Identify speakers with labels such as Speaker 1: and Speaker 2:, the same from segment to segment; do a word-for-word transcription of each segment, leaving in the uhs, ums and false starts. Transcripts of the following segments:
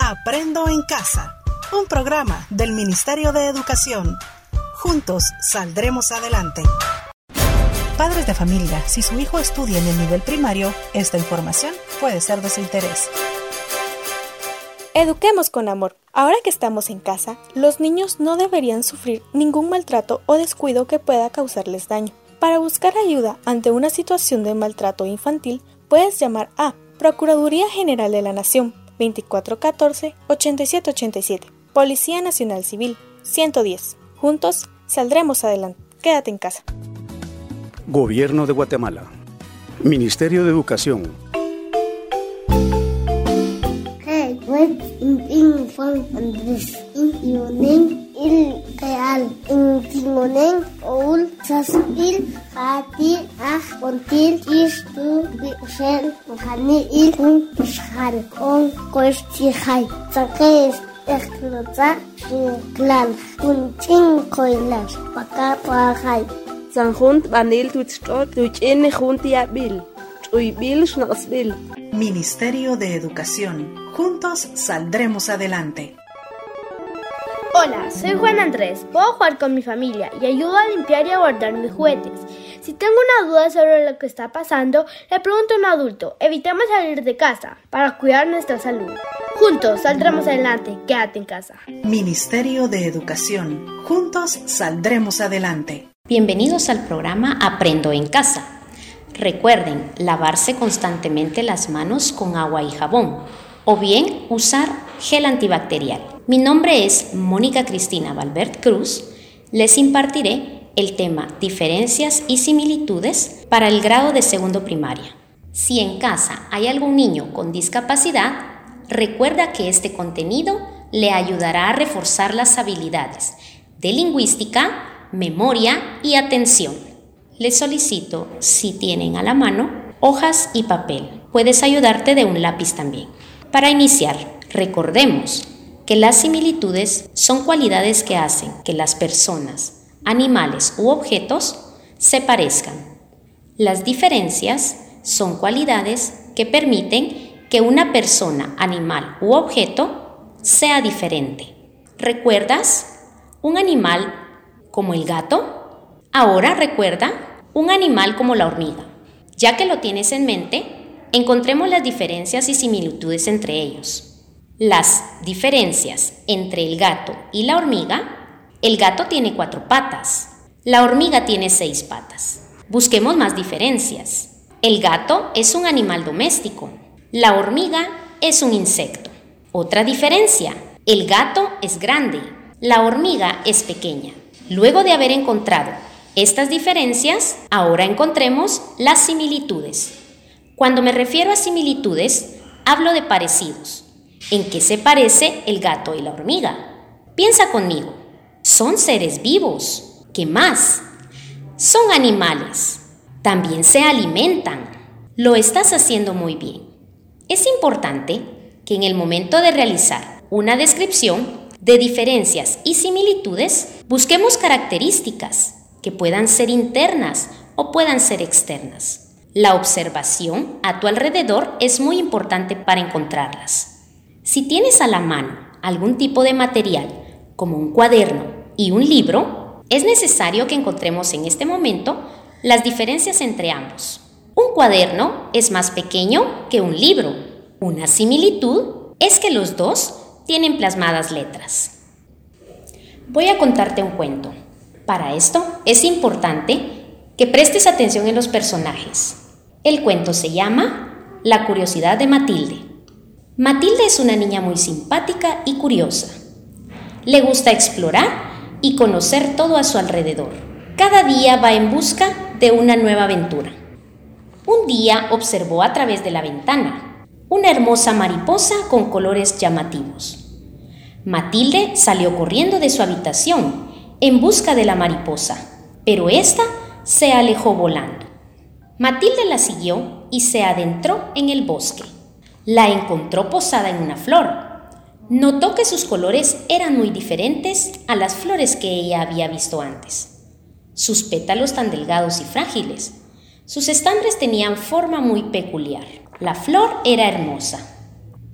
Speaker 1: Aprendo en Casa, un programa del Ministerio de Educación. Juntos saldremos adelante. Padres de familia, si su hijo estudia en el nivel primario, esta información puede ser de su interés.
Speaker 2: Eduquemos con amor. Ahora que estamos en casa, los niños no deberían sufrir ningún maltrato o descuido que pueda causarles daño. Para buscar ayuda ante una situación de maltrato infantil, puedes llamar a Procuraduría General de la Nación veinticuatro catorce ochenta y siete ochenta y siete, Policía Nacional Civil ciento diez. Juntos saldremos adelante. Quédate en casa.
Speaker 3: Gobierno de Guatemala. Ministerio de Educación.
Speaker 4: Hey, wait in in from Andrés. In Ionen, il real. In Timonen, Oul, Saspil, Hatil, Ah, Pontil, Is, Tu, Bixel, Mohani, Il, Un, Ishal, On, Koistihai. Sakes, Ekloza, Clan, Un, Chin, Koilas, Paka, Pahai.
Speaker 5: Sanjunt Banil Tuchtot, Tuchene Juntia Bil, Tuybil Schnosbil.
Speaker 1: Ministerio de Educación. Juntos saldremos adelante.
Speaker 6: Hola, soy Juan Andrés. Puedo jugar con mi familia y ayudo a limpiar y a guardar mis juguetes. Si tengo una duda sobre lo que está pasando, le pregunto a un adulto. Evitemos salir de casa para cuidar nuestra salud. Juntos saldremos adelante. Quédate en casa.
Speaker 1: Ministerio de Educación. Juntos saldremos adelante.
Speaker 7: Bienvenidos al programa Aprendo en Casa. Recuerden lavarse constantemente las manos con agua y jabón o bien usar gel antibacterial. Mi nombre es Mónica Cristina Valverde Cruz. Les impartiré el tema Diferencias y similitudes para el grado de segundo primaria. Si en casa hay algún niño con discapacidad, recuerda que este contenido le ayudará a reforzar las habilidades de lingüística, memoria y atención. Les solicito, si tienen a la mano, hojas y papel. Puedes ayudarte de un lápiz también. Para iniciar, recordemos que las similitudes son cualidades que hacen que las personas, animales u objetos se parezcan. Las diferencias son cualidades que permiten que una persona, animal u objeto sea diferente. ¿Recuerdas un animal como el gato? Ahora recuerda un animal como la hormiga. Ya que lo tienes en mente, encontremos las diferencias y similitudes entre ellos. Las diferencias entre el gato y la hormiga: el gato tiene cuatro patas, la hormiga tiene seis patas. Busquemos más diferencias. El gato es un animal doméstico, la hormiga es un insecto. Otra diferencia: el gato es grande, la hormiga es pequeña. Luego de haber encontrado estas diferencias, ahora encontremos las similitudes. Cuando me refiero a similitudes, hablo de parecidos. ¿En qué se parece el gato y la hormiga? Piensa conmigo. Son seres vivos. ¿Qué más? Son animales. También se alimentan. Lo estás haciendo muy bien. Es importante que en el momento de realizar una descripción de diferencias y similitudes, busquemos características que puedan ser internas o puedan ser externas. La observación a tu alrededor es muy importante para encontrarlas. Si tienes a la mano algún tipo de material, como un cuaderno y un libro, es necesario que encontremos en este momento las diferencias entre ambos. Un cuaderno es más pequeño que un libro. Una similitud es que los dos tienen plasmadas letras. Voy a contarte un cuento. Para esto es importante que prestes atención en los personajes. El cuento se llama La curiosidad de Matilde. Matilde es una niña muy simpática y curiosa. Le gusta explorar y conocer todo a su alrededor. Cada día va en busca de una nueva aventura. Un día observó a través de la ventana una hermosa mariposa con colores llamativos. Matilde salió corriendo de su habitación en busca de la mariposa, pero ésta se alejó volando. Matilde la siguió y se adentró en el bosque. La encontró posada en una flor. Notó que sus colores eran muy diferentes a las flores que ella había visto antes. Sus pétalos tan delgados y frágiles. Sus estambres tenían forma muy peculiar. La flor era hermosa.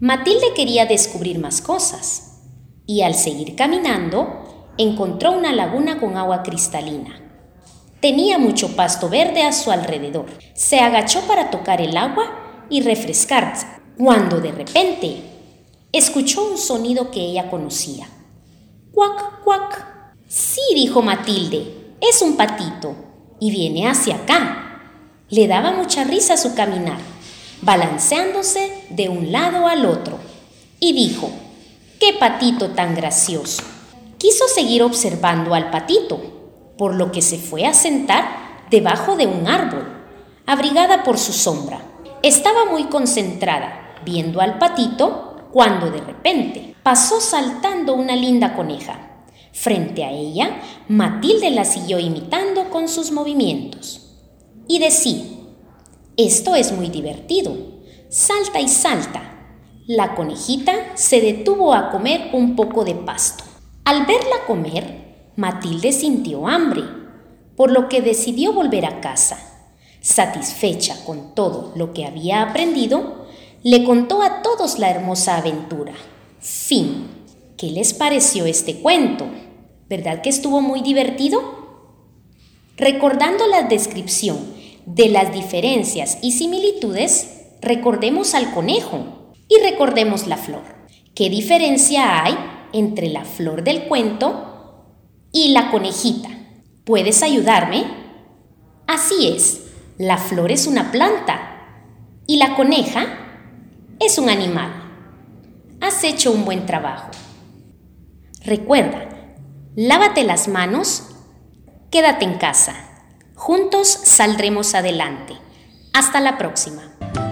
Speaker 7: Matilde quería descubrir más cosas y al seguir caminando encontró una laguna con agua cristalina. Tenía mucho pasto verde a su alrededor. Se agachó para tocar el agua y refrescarse, cuando de repente escuchó un sonido que ella conocía. ¡Cuac, cuac! Sí, dijo Matilde, es un patito y viene hacia acá. Le daba mucha risa su caminar, balanceándose de un lado al otro. Y dijo, ¡qué patito tan gracioso! Quiso seguir observando al patito, por lo que se fue a sentar debajo de un árbol, abrigada por su sombra. Estaba muy concentrada, viendo al patito, cuando de repente pasó saltando una linda coneja. Frente a ella, Matilde la siguió imitando con sus movimientos. Y decía, esto es muy divertido, salta y salta. La conejita se detuvo a comer un poco de pasto. Al verla comer, Matilde sintió hambre, por lo que decidió volver a casa. Satisfecha con todo lo que había aprendido, le contó a todos la hermosa aventura. Fin. ¿Qué les pareció este cuento? ¿Verdad que estuvo muy divertido? Recordando la descripción de las diferencias y similitudes, recordemos al conejo y recordemos la flor. ¿Qué diferencia hay entre la flor del cuento y la conejita? ¿Puedes ayudarme? Así es, la flor es una planta y la coneja es un animal. Has hecho un buen trabajo. Recuerda, lávate las manos, quédate en casa. Juntos saldremos adelante. Hasta la próxima.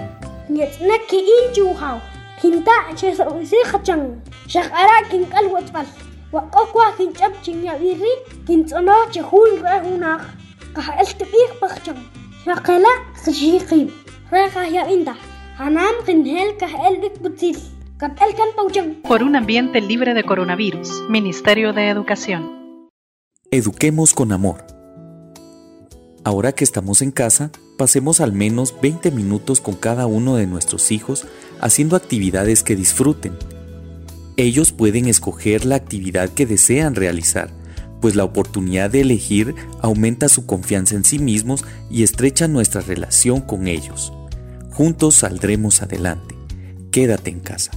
Speaker 1: Por un ambiente libre de coronavirus, Ministerio de Educación.
Speaker 8: Eduquemos con amor. Ahora que estamos en casa, pasemos al menos veinte minutos con cada uno de nuestros hijos haciendo actividades que disfruten. Ellos pueden escoger la actividad que desean realizar, pues la oportunidad de elegir aumenta su confianza en sí mismos y estrecha nuestra relación con ellos. Juntos saldremos adelante. Quédate en casa.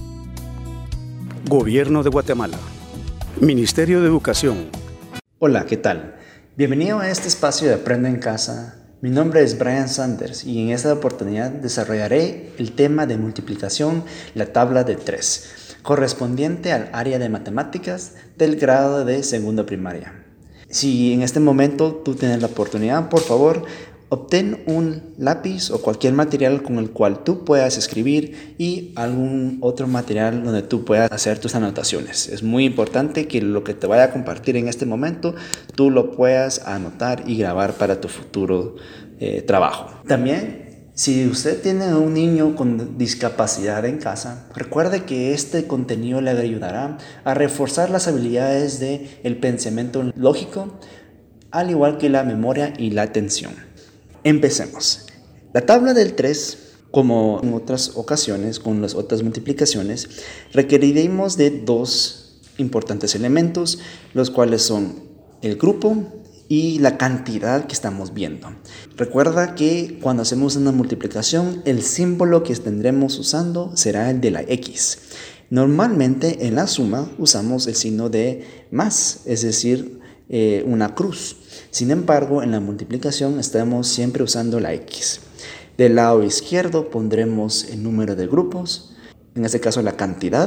Speaker 3: Gobierno de Guatemala. Ministerio de Educación.
Speaker 9: Hola, ¿qué tal? Bienvenido a este espacio de Aprendo en Casa. Mi nombre es Brian Sanders y en esta oportunidad desarrollaré el tema de multiplicación, la tabla de tres, correspondiente al área de matemáticas del grado de segundo primaria. Si en este momento tú tienes la oportunidad, por favor, obtén un lápiz o cualquier material con el cual tú puedas escribir y algún otro material donde tú puedas hacer tus anotaciones. Es muy importante que lo que te vaya a compartir en este momento tú lo puedas anotar y grabar para tu futuro eh, trabajo. También, si usted tiene un niño con discapacidad en casa, recuerde que este contenido le ayudará a reforzar las habilidades del pensamiento lógico, al igual que la memoria y la atención. Empecemos. La tabla del tres, como en otras ocasiones con las otras multiplicaciones, requeriremos de dos importantes elementos, los cuales son el grupo y la cantidad que estamos viendo. Recuerda que cuando hacemos una multiplicación, el símbolo que tendremos usando será el de la X. Normalmente en la suma usamos el signo de más, es decir, eh, una cruz. Sin embargo, en la multiplicación estamos siempre usando la X. Del lado izquierdo pondremos el número de grupos, en este caso la cantidad,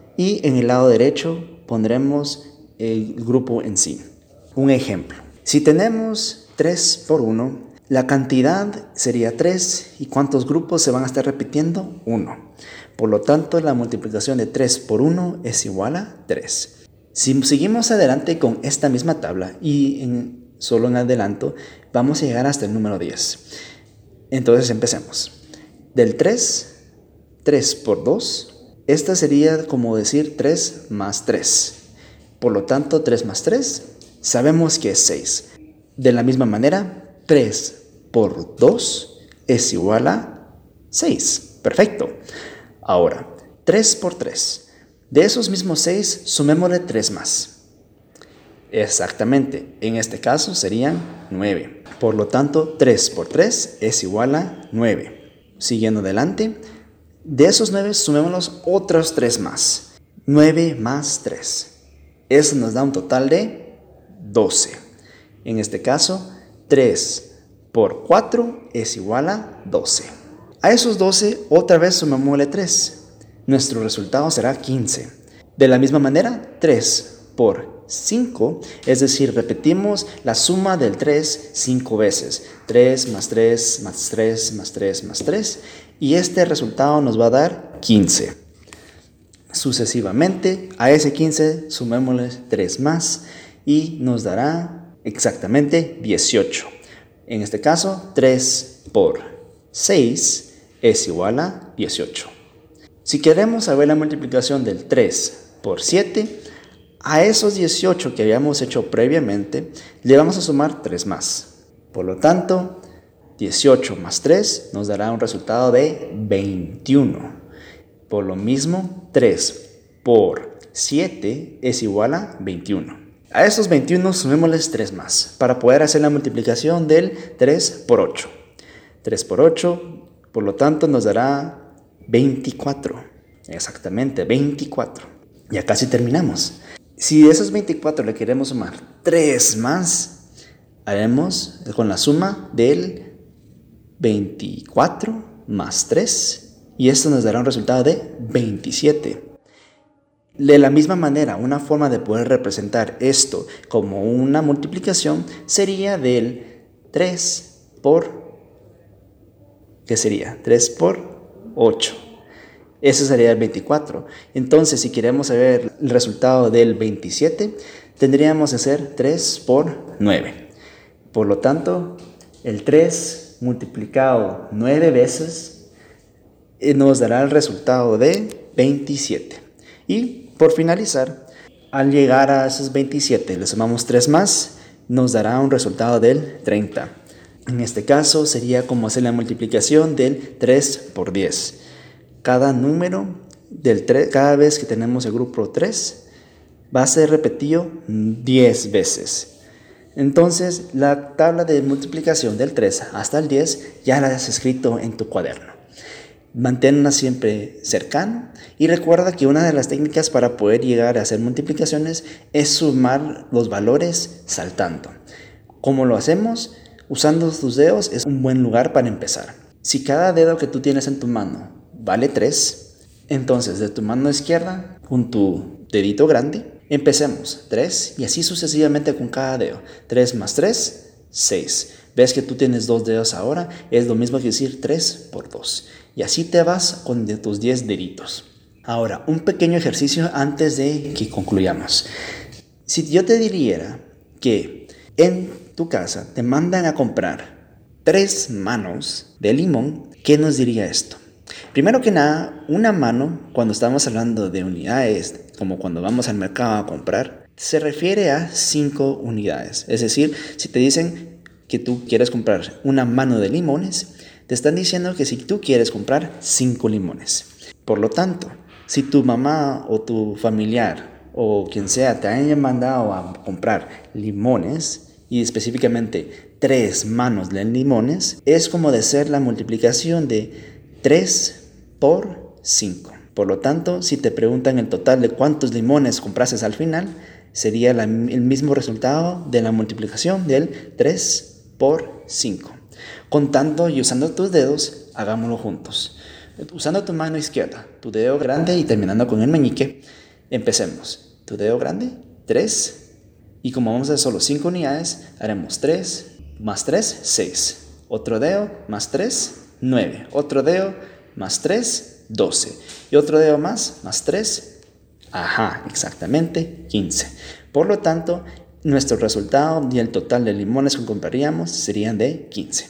Speaker 9: y en el lado derecho pondremos el grupo en sí. Un ejemplo, si tenemos tres por uno, la cantidad sería tres, ¿y cuántos grupos se van a estar repitiendo? uno. Por lo tanto, la multiplicación de tres por uno es igual a tres. Si seguimos adelante con esta misma tabla y en solo en adelanto, vamos a llegar hasta el número diez. Entonces empecemos. Del tres, tres por dos, esta sería como decir tres más tres. Por lo tanto, tres más tres, sabemos que es seis. De la misma manera, tres por dos es igual a seis. Perfecto. Ahora, tres por tres. De esos mismos seis, sumémosle tres más. Exactamente, en este caso serían nueve. Por lo tanto, tres por tres es igual a nueve. Siguiendo adelante, de esos nueve, sumémoslos otros tres más. nueve más tres. Eso nos da un total de doce. En este caso, tres por cuatro es igual a doce. A esos doce, otra vez sumémosle tres. Nuestro resultado será quince. De la misma manera, tres por cinco, es decir, repetimos la suma del tres cinco veces. tres más tres más tres más tres más tres. Y este resultado nos va a dar quince. Sucesivamente, a ese quince sumémosle tres más y nos dará exactamente dieciocho. En este caso, tres por seis es igual a dieciocho. Si queremos saber la multiplicación del tres por siete, a esos dieciocho que habíamos hecho previamente, le vamos a sumar tres más. Por lo tanto, dieciocho más tres nos dará un resultado de veintiuno. Por lo mismo, tres por siete es igual a veintiuno. A esos veintiuno sumémosles tres más para poder hacer la multiplicación del tres por ocho. tres por ocho, por lo tanto, nos dará veinticuatro. Exactamente, veinticuatro. Ya casi terminamos. Si de esos veinticuatro le queremos sumar tres más, haremos con la suma del veinticuatro más tres y esto nos dará un resultado de veintisiete. De la misma manera, una forma de poder representar esto como una multiplicación sería del tres por, ¿qué sería? tres por ocho. Eso sería el veinticuatro. Entonces, si queremos saber el resultado del veintisiete, tendríamos que hacer tres por nueve. Por lo tanto, el tres multiplicado nueve veces nos dará el resultado de veintisiete. Y por finalizar, al llegar a esos veintisiete, le sumamos tres más, nos dará un resultado del treinta. En este caso, sería como hacer la multiplicación del tres por diez. Cada número, del tres, cada vez que tenemos el grupo tres, va a ser repetido diez veces. Entonces, la tabla de multiplicación del tres hasta el diez ya la has escrito en tu cuaderno. Manténla siempre cercana y recuerda que una de las técnicas para poder llegar a hacer multiplicaciones es sumar los valores saltando. ¿Cómo lo hacemos? Usando tus dedos es un buen lugar para empezar. Si cada dedo que tú tienes en tu mano vale tres, entonces de tu mano izquierda con tu dedito grande, empecemos tres y así sucesivamente con cada dedo. tres más tres, seis. ¿Ves que tú tienes dos dedos ahora? Es lo mismo que decir tres por dos. Y así te vas con de tus diez deditos. Ahora, un pequeño ejercicio antes de que concluyamos. Si yo te diría que en tu casa te mandan a comprar tres manos de limón, ¿qué nos diría esto? Primero que nada, una mano, cuando estamos hablando de unidades, como cuando vamos al mercado a comprar, se refiere a cinco unidades. Es decir, si te dicen que tú quieres comprar una mano de limones, te están diciendo que si tú quieres comprar cinco limones. Por lo tanto, si tu mamá o tu familiar o quien sea te hayan mandado a comprar limones, y específicamente tres manos de limones, es como de ser la multiplicación de tres por cinco. Por lo tanto, si te preguntan el total de cuántos limones compraste al final, sería la, el mismo resultado de la multiplicación del tres por cinco. Contando y usando tus dedos, hagámoslo juntos. Usando tu mano izquierda, tu dedo grande y terminando con el meñique, empecemos. Tu dedo grande, tres. Y como vamos a hacer solo cinco unidades, haremos tres más tres, seis. Otro dedo más tres, nueve. Otro dedo más tres, doce. Y otro dedo más, más tres, ajá, exactamente, quince. Por lo tanto, nuestro resultado y el total de limones que compraríamos serían de quince.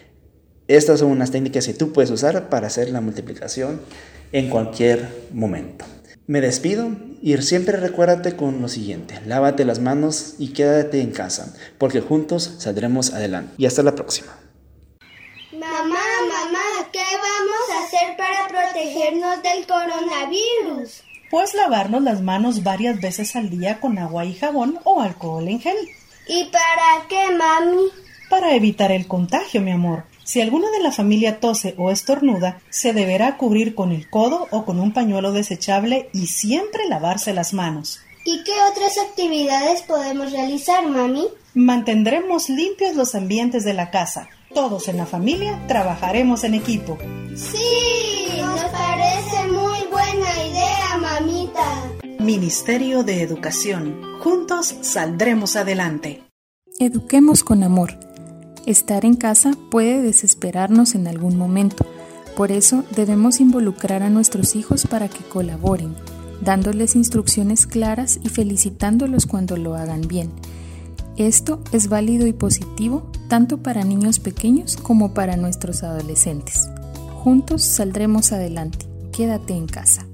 Speaker 9: Estas son unas técnicas que tú puedes usar para hacer la multiplicación en cualquier momento. Me despido y siempre recuérdate con lo siguiente: lávate las manos y quédate en casa, porque juntos saldremos adelante. Y hasta la próxima.
Speaker 6: Mamá, mamá, ¿qué vamos a hacer para proteger
Speaker 4: protegernos del coronavirus?
Speaker 1: Pues lavarnos las manos varias veces al día con agua y jabón o alcohol en gel.
Speaker 4: ¿Y para qué, mami?
Speaker 1: Para evitar el contagio, mi amor. Si alguno de la familia tose o estornuda, se deberá cubrir con el codo o con un pañuelo desechable y siempre lavarse las manos.
Speaker 4: ¿Y qué otras actividades podemos realizar, mami?
Speaker 1: Mantendremos limpios los ambientes de la casa. Todos en la familia trabajaremos en equipo.
Speaker 4: ¡Sí! Nos parece muy buena idea, mamita.
Speaker 1: Ministerio de Educación. Juntos saldremos adelante.
Speaker 2: Eduquemos con amor. Estar en casa puede desesperarnos en algún momento. Por eso debemos involucrar a nuestros hijos para que colaboren, dándoles instrucciones claras y felicitándolos cuando lo hagan bien. Esto es válido y positivo tanto para niños pequeños como para nuestros adolescentes. Juntos saldremos adelante. Quédate en casa.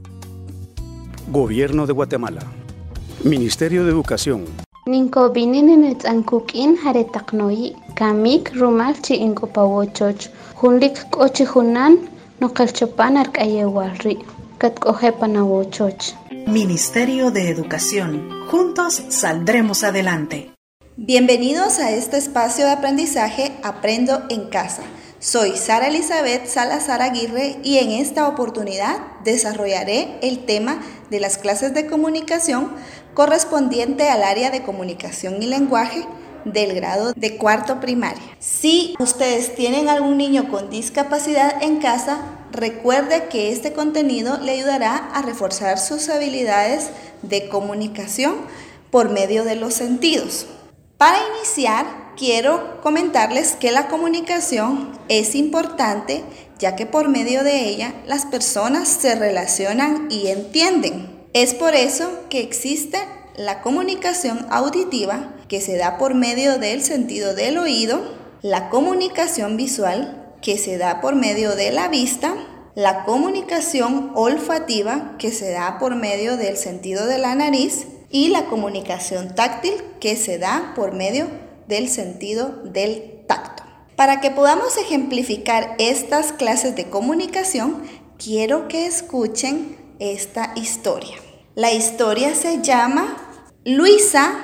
Speaker 3: Gobierno de Guatemala. Ministerio de Educación.
Speaker 10: Ninko bininin ankukin haretaknoyi kamik rumal chi inko pawochoch hunlik kochi hunan no kalchopan arkayewalri katkohepanawochoch.
Speaker 1: Ministerio de Educación. Juntos saldremos adelante.
Speaker 11: Bienvenidos a este espacio de aprendizaje Aprendo en Casa. Soy Sara Elizabeth Salazar Aguirre y en esta oportunidad desarrollaré el tema de las clases de comunicación correspondiente al área de comunicación y lenguaje del grado de cuarto primaria. Si ustedes tienen algún niño con discapacidad en casa, recuerde que este contenido le ayudará a reforzar sus habilidades de comunicación por medio de los sentidos. Para iniciar, quiero comentarles que la comunicación es importante, ya que por medio de ella las personas se relacionan y entienden. Es por eso que existe la comunicación auditiva, que se da por medio del sentido del oído, la comunicación visual, que se da por medio de la vista, la comunicación olfativa, que se da por medio del sentido de la nariz, y la comunicación táctil, que se da por medio del sentido del tacto. Para que podamos ejemplificar estas clases de comunicación, quiero que escuchen esta historia. La historia se llama Luisa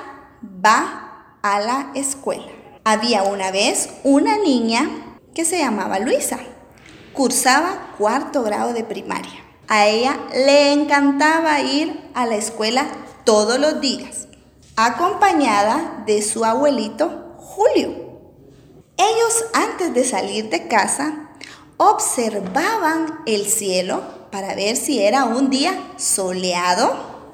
Speaker 11: va a la escuela. Había una vez una niña que se llamaba Luisa. Cursaba cuarto grado de primaria. A ella le encantaba ir a la escuela todos los días, acompañada de su abuelito Julio. Ellos, antes de salir de casa, observaban el cielo para ver si era un día soleado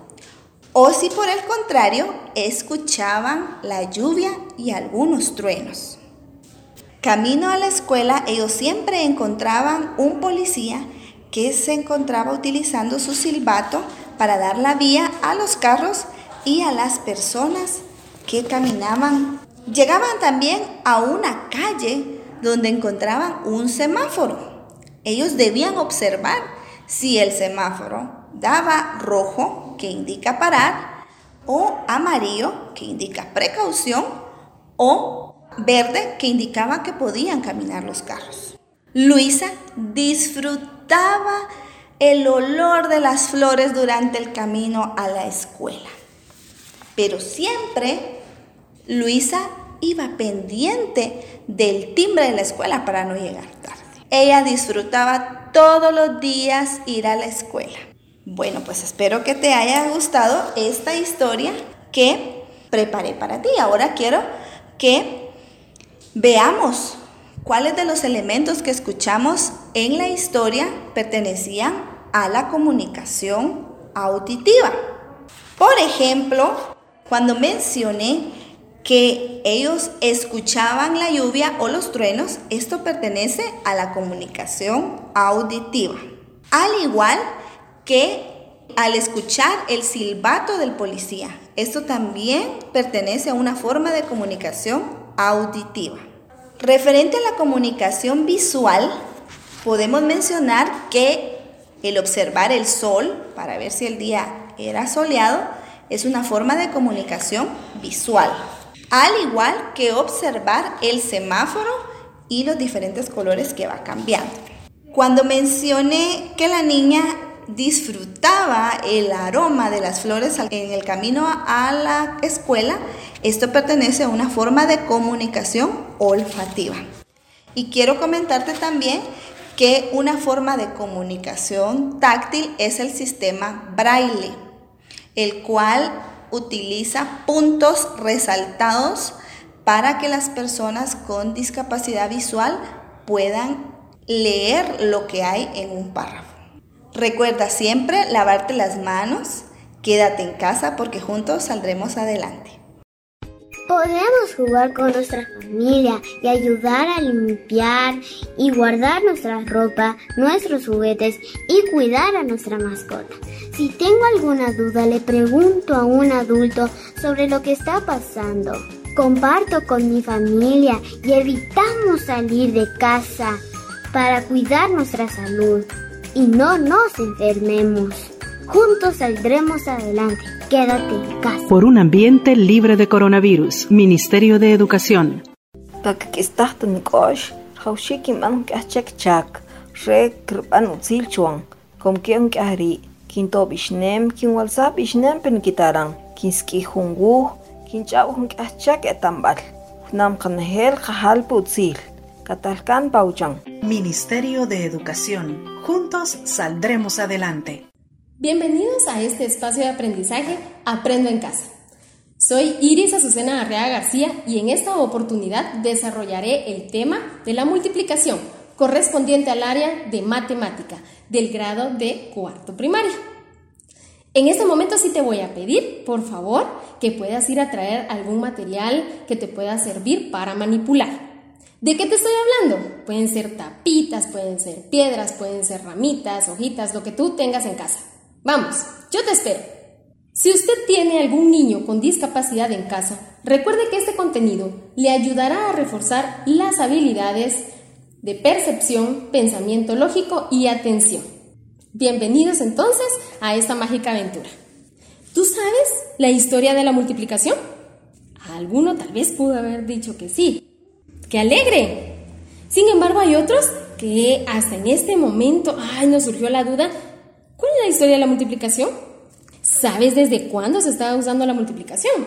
Speaker 11: o si por el contrario escuchaban la lluvia y algunos truenos. Camino a la escuela, ellos siempre encontraban un policía que se encontraba utilizando su silbato para dar la vía a los carros y a las personas que caminaban. Llegaban también a una calle donde encontraban un semáforo. Ellos debían observar si el semáforo daba rojo, que indica parar, o amarillo, que indica precaución, o verde, que indicaba que podían caminar los carros. Luisa disfrutaba el olor de las flores durante el camino a la escuela. Pero siempre Luisa iba pendiente del timbre de la escuela para no llegar tarde. Ella disfrutaba todos los días ir a la escuela. Bueno, pues espero que te haya gustado esta historia que preparé para ti. Ahora quiero que veamos cuáles de los elementos que escuchamos en la historia pertenecían a la comunicación auditiva. Por ejemplo, cuando mencioné que ellos escuchaban la lluvia o los truenos, esto pertenece a la comunicación auditiva. Al igual que al escuchar el silbato del policía, esto también pertenece a una forma de comunicación auditiva. Referente a la comunicación visual, podemos mencionar que el observar el sol para ver si el día era soleado es una forma de comunicación visual, al igual que observar el semáforo y los diferentes colores que va cambiando. Cuando mencioné que la niña disfrutaba el aroma de las flores en el camino a la escuela, esto pertenece a una forma de comunicación olfativa. Y quiero comentarte también que una forma de comunicación táctil es el sistema Braille, el cual utiliza puntos resaltados para que las personas con discapacidad visual puedan leer lo que hay en un párrafo. Recuerda siempre lavarte las manos, quédate en casa porque juntos saldremos adelante.
Speaker 6: Podemos jugar con nuestra familia y ayudar a limpiar y guardar nuestra ropa, nuestros juguetes y cuidar a nuestra mascota. Si tengo alguna duda, le pregunto a un adulto sobre lo que está pasando. Comparto con mi familia y evitamos salir de casa para cuidar nuestra salud y no nos enfermemos. Juntos saldremos adelante. Quédate en casa.
Speaker 1: Por un ambiente libre de coronavirus. Ministerio de Educación. Ministerio de Educación. Juntos saldremos adelante.
Speaker 12: Bienvenidos a este espacio de aprendizaje Aprendo en Casa. Soy Iris Azucena Arriaga García y en esta oportunidad desarrollaré el tema de la multiplicación correspondiente al área de matemática del grado de cuarto primaria. En este momento sí te voy a pedir, por favor, que puedas ir a traer algún material que te pueda servir para manipular. ¿De qué te estoy hablando? Pueden ser tapitas, pueden ser piedras, pueden ser ramitas, hojitas, lo que tú tengas en casa. Vamos, yo te espero. Si usted tiene algún niño con discapacidad en casa, recuerde que este contenido le ayudará a reforzar las habilidades de percepción, pensamiento lógico y atención. Bienvenidos entonces a esta mágica aventura. ¿Tú sabes la historia de la multiplicación? Alguno tal vez pudo haber dicho que sí. ¡Qué alegre! Sin embargo, hay otros que hasta en este momento, ay, nos surgió la duda. ¿Cuál es la historia de la multiplicación? ¿Sabes desde cuándo se estaba usando la multiplicación?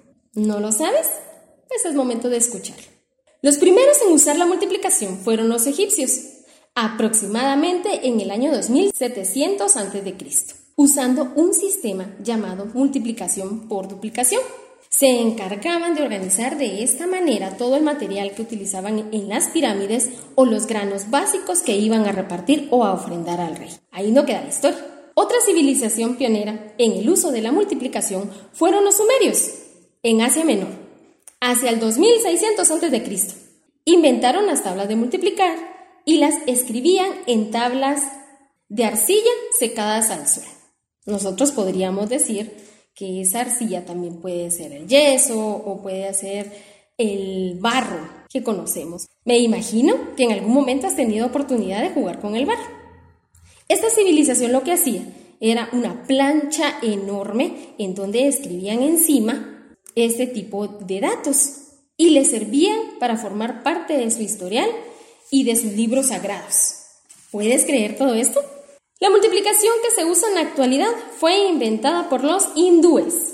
Speaker 12: ¿No lo sabes? Pues es momento de escuchar. Los primeros en usar la multiplicación fueron los egipcios, aproximadamente en el año dos mil setecientos antes de Cristo, usando un sistema llamado multiplicación por duplicación. Se encargaban de organizar de esta manera todo el material que utilizaban en las pirámides o los granos básicos que iban a repartir o a ofrendar al rey. Ahí no queda la historia. Otra civilización pionera en el uso de la multiplicación fueron los sumerios, en Asia Menor, hacia el dos mil seiscientos antes de Cristo. Inventaron las tablas de multiplicar y las escribían en tablas de arcilla secadas al sol. Nosotros podríamos decir que esa arcilla también puede ser el yeso o puede ser el barro que conocemos. Me imagino que en algún momento has tenido oportunidad de jugar con el barro. Esta civilización lo que hacía era una plancha enorme en donde escribían encima este tipo de datos y les servían para formar parte de su historial y de sus libros sagrados. ¿Puedes creer todo esto? La multiplicación que se usa en la actualidad fue inventada por los hindúes.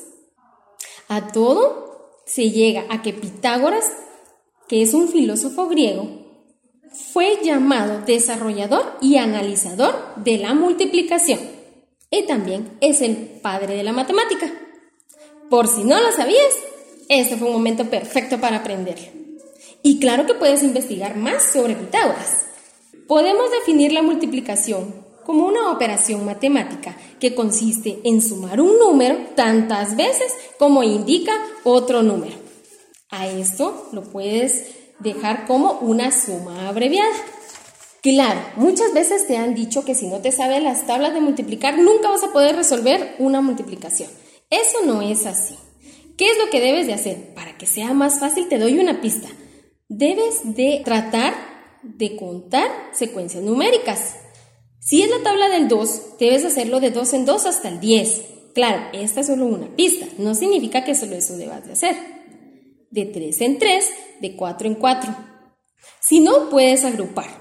Speaker 12: A todo se llega a que Pitágoras, que es un filósofo griego, fue llamado desarrollador y analizador de la multiplicación y también es el padre de la matemática. Por si no lo sabías, este fue un momento perfecto para aprenderlo. Y claro que puedes investigar más sobre Pitágoras. Podemos definir la multiplicación como una operación matemática que consiste en sumar un número tantas veces como indica otro número. A esto lo puedes dejar como una suma abreviada. Claro, muchas veces te han dicho que si no te sabes las tablas de multiplicar, nunca vas a poder resolver una multiplicación. Eso no es así. ¿Qué es lo que debes de hacer? Para que sea más fácil, te doy una pista. Debes de tratar de contar secuencias numéricas. Si es la tabla del dos, debes hacerlo de dos en dos hasta el diez. Claro, esta es solo una pista, no significa que solo eso debas de hacer. De tres en tres, de cuatro en cuatro. Si no, puedes agrupar.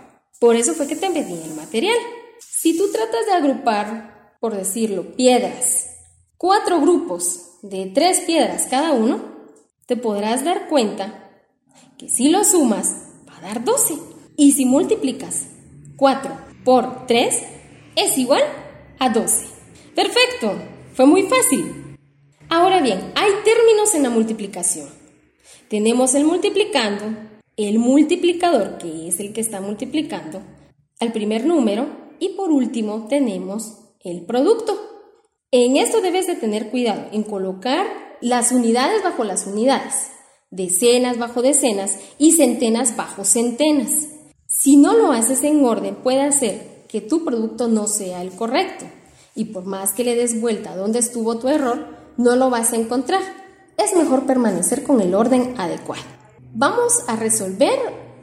Speaker 12: Por eso fue que te pedí el material. Si tú tratas de agrupar, por decirlo, piedras, cuatro grupos de tres piedras cada uno, te podrás dar cuenta que si lo sumas va a dar doce. Y si multiplicas cuatro por tres es igual a doce. ¡Perfecto! Fue muy fácil. Ahora bien, hay términos en la multiplicación. Tenemos el multiplicando, el multiplicador, que es el que está multiplicando al primer número, y por último tenemos el producto. En esto debes de tener cuidado en colocar las unidades bajo las unidades, decenas bajo decenas y centenas bajo centenas. Si no lo haces en orden, puede hacer que tu producto no sea el correcto, y por más que le des vuelta a donde estuvo tu error, no lo vas a encontrar. Es mejor permanecer con el orden adecuado. Vamos a resolver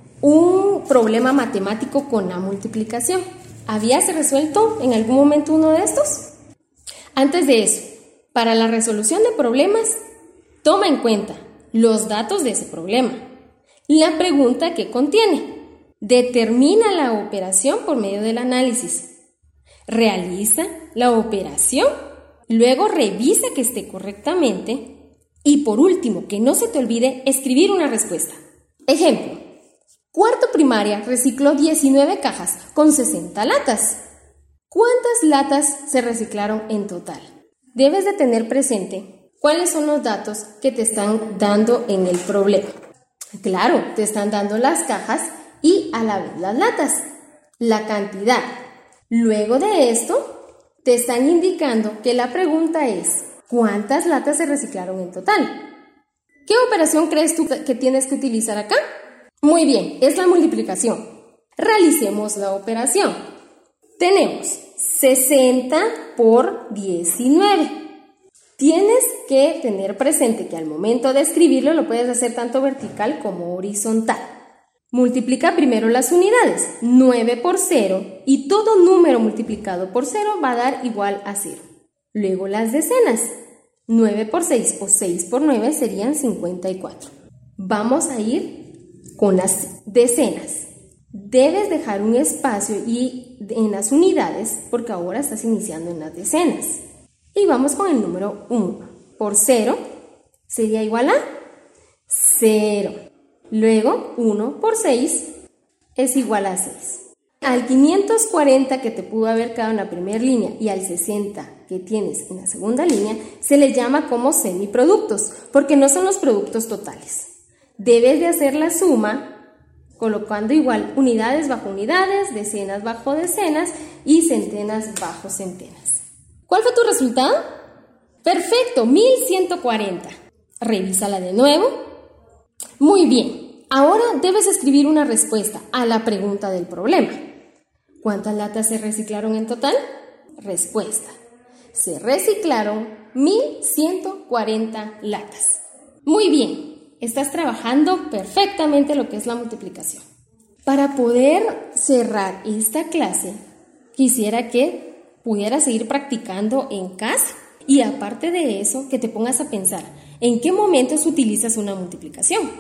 Speaker 12: un problema matemático con la multiplicación. ¿Habías resuelto en algún momento uno de estos? Antes de eso, para la resolución de problemas, toma en cuenta los datos de ese problema, la pregunta que contiene, determina la operación por medio del análisis, realiza la operación, luego revisa que esté correctamente y por último, que no se te olvide escribir una respuesta. Ejemplo, cuarto primaria recicló diecinueve cajas con sesenta latas. ¿Cuántas latas se reciclaron en total? Debes de tener presente cuáles son los datos que te están dando en el problema. Claro, te están dando las cajas y a la vez las latas, la cantidad. Luego de esto, te están indicando que la pregunta es, ¿cuántas latas se reciclaron en total? ¿Qué operación crees tú que tienes que utilizar acá? Muy bien, es la multiplicación. Realicemos la operación. Tenemos sesenta por diecinueve. Tienes que tener presente que al momento de escribirlo lo puedes hacer tanto vertical como horizontal. Multiplica primero las unidades, nueve por cero, y todo número multiplicado por cero va a dar igual a cero. Luego las decenas, nueve por seis o seis por nueve serían cincuenta y cuatro. Vamos a ir con las decenas. Debes dejar un espacio y en las unidades porque ahora estás iniciando en las decenas. Y vamos con el número uno. Por cero sería igual a cero. Luego uno por seis es igual a seis. Al quinientos cuarenta que te pudo haber quedado en la primera línea y al sesenta que tienes en la segunda línea se le llama como semiproductos porque no son los productos totales. Debes de hacer la suma colocando igual unidades bajo unidades, decenas bajo decenas y centenas bajo centenas. ¿Cuál fue tu resultado? Perfecto, mil ciento cuarenta. Revísala de nuevo. Muy bien, ahora debes escribir una respuesta a la pregunta del problema. ¿Cuántas latas se reciclaron en total? Respuesta. Se reciclaron mil ciento cuarenta latas. Muy bien. Estás trabajando perfectamente lo que es la multiplicación. Para poder cerrar esta clase, quisiera que pudieras seguir practicando en casa y aparte de eso, que te pongas a pensar en qué momentos utilizas una multiplicación.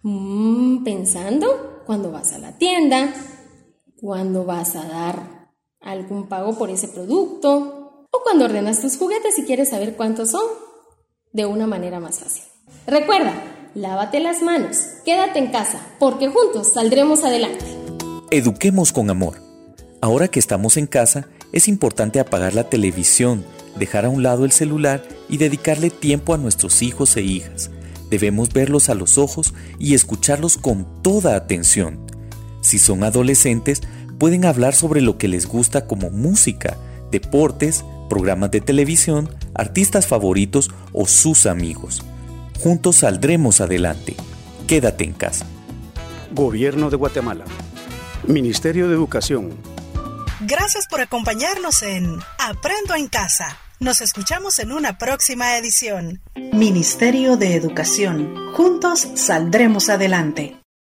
Speaker 12: Mm, pensando cuando vas a la tienda, cuando vas a dar algún pago por ese producto o cuando ordenas tus juguetes y quieres saber cuántos son de una manera más fácil. Recuerda, lávate las manos, quédate en casa, porque juntos saldremos adelante.
Speaker 8: Eduquemos con amor. Ahora que estamos en casa, es importante apagar la televisión, dejar a un lado el celular y dedicarle tiempo a nuestros hijos e hijas. Debemos verlos a los ojos y escucharlos con toda atención. Si son adolescentes, pueden hablar sobre lo que les gusta como música, deportes, programas de televisión, artistas favoritos o sus amigos. Juntos saldremos adelante. Quédate en casa.
Speaker 3: Gobierno de Guatemala. Ministerio de Educación.
Speaker 1: Gracias por acompañarnos en Aprendo en Casa. Nos escuchamos en una próxima edición. Ministerio de Educación. Juntos saldremos adelante.